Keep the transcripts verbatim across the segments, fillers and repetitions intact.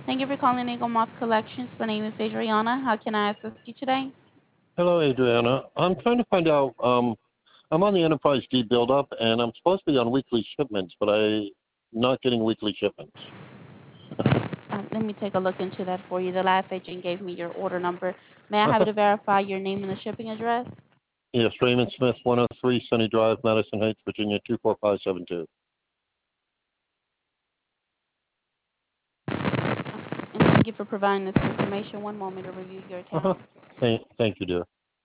Thank you for calling Eagle Moss Collections. My name is Adriana. How can I assist you today? Hello, Adriana. I'm trying to find out. Um, I'm on the Enterprise D build-up, and I'm supposed to be on weekly shipments, but I'm not getting weekly shipments. Um, let me take a look into that for you. The last agent gave me your order number. May I have you to verify your name and the shipping address? Yes, Raymond Smith, one oh three Sunny Drive, Madison Heights, Virginia, two four five seven two. And thank you for providing this information. One moment to review your Uh-huh. account. Thank, thank you, dear.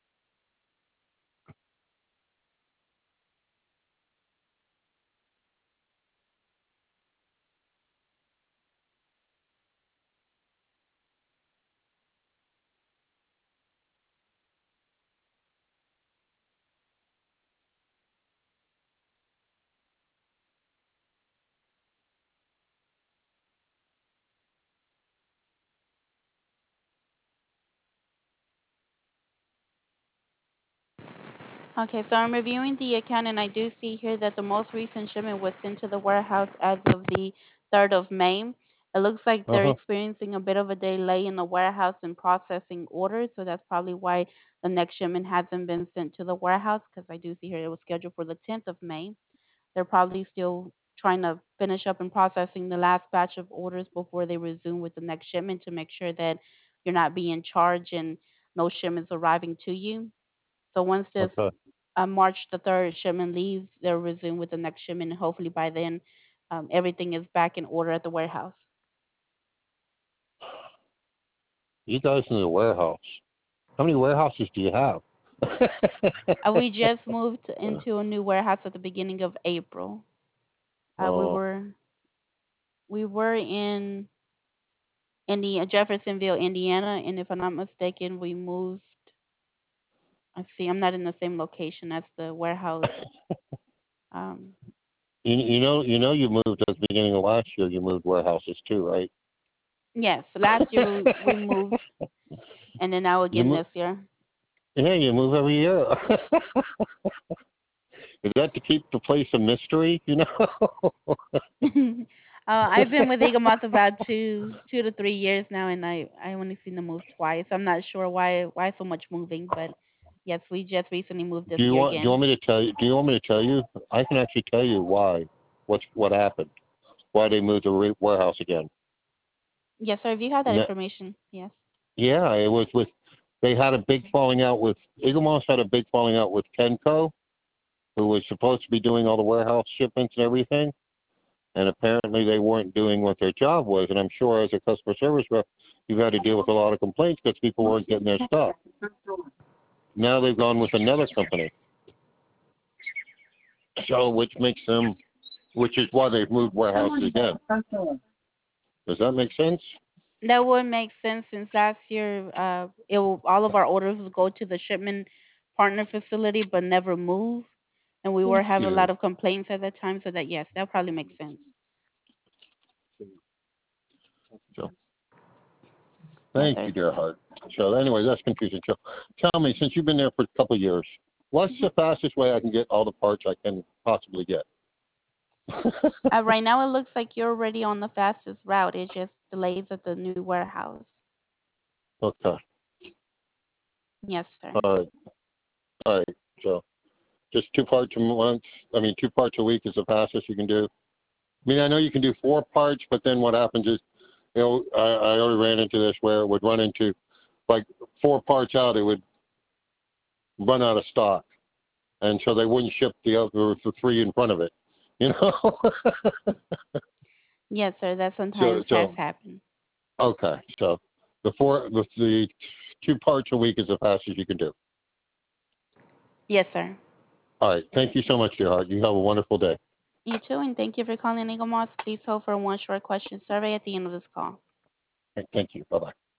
Okay, so I'm reviewing the account and I do see here that the most recent shipment was sent to the warehouse as of the third of May. It looks like they're Uh-huh. experiencing a bit of a delay in the warehouse in processing orders, so that's probably why the next shipment hasn't been sent to the warehouse because I do see here it was scheduled for the tenth of May. They're probably still trying to finish up and processing the last batch of orders before they resume with the next shipment to make sure that you're not being charged and no shipments arriving to you. So once this Okay. uh, March the third shipment leaves, they'll resume with the next shipment, and hopefully by then, um, everything is back in order at the warehouse. You guys in the warehouse. How many warehouses do you have? Uh, we just moved into a new warehouse at the beginning of April. Uh, we Oh, were we were in Indi- Jeffersonville, Indiana, and if I'm not mistaken, we moved. I see. I'm not in the same location as the warehouse. Um, you, you know, you know, you moved at the beginning of last year. You moved warehouses too, right? yes, last year we, we moved, and then now you again move. this year. Yeah, you move every year. Is that to keep the place a mystery? You know. uh, I've been with Eagle Moss about two two to three years now, and I I only seen them move twice. I'm not sure why why so much moving, but yes, we just recently moved Do this you year want do you again. want me to tell you? Do you want me to tell you? I can actually tell you why. What's what happened? Why they moved the re- warehouse again? Yes, sir. If you have that No, information, yes. yeah, it was with. They had a big falling out with Eaglemoss had a big falling out with Kenco, who was supposed to be doing all the warehouse shipments and everything, and apparently they weren't doing what their job was. And I'm sure as a customer service rep, you've had to deal with a lot of complaints because people weren't getting their stuff. Now they've gone with another company, so which makes them, which is why they've moved warehouses again. Does that make sense? That would make sense since last year, uh, it will, all of our orders would go to the shipment partner facility, but never move, and we were Thank having a you. lot of complaints at that time. So that yes, that probably makes sense. So, Yes, thank sir. you, dear heart. So anyway, that's confusing. So tell me, since you've been there for a couple of years, what's the fastest way I can get all the parts I can possibly get? Uh, right now, it looks like you're already on the fastest route. It just delays at the new warehouse. Okay. Yes, sir. All right. All right. So just two parts a month. I mean, two parts a week is the fastest you can do. I mean, I know you can do four parts, but then what happens is, you know, I, I already ran into this where it would run into like four parts out, it would run out of stock, and so they wouldn't ship the other the three in front of it. You know. Yes, sir. That so sometimes has so happened. okay. So the four the, the two parts a week is the fastest you can do. Yes, sir. All right. Thank you so much, dear heart. You have a wonderful day. You too, and thank you for calling Eagle Moss. Please hold for one short question survey at the end of this call. Thank you. Bye bye.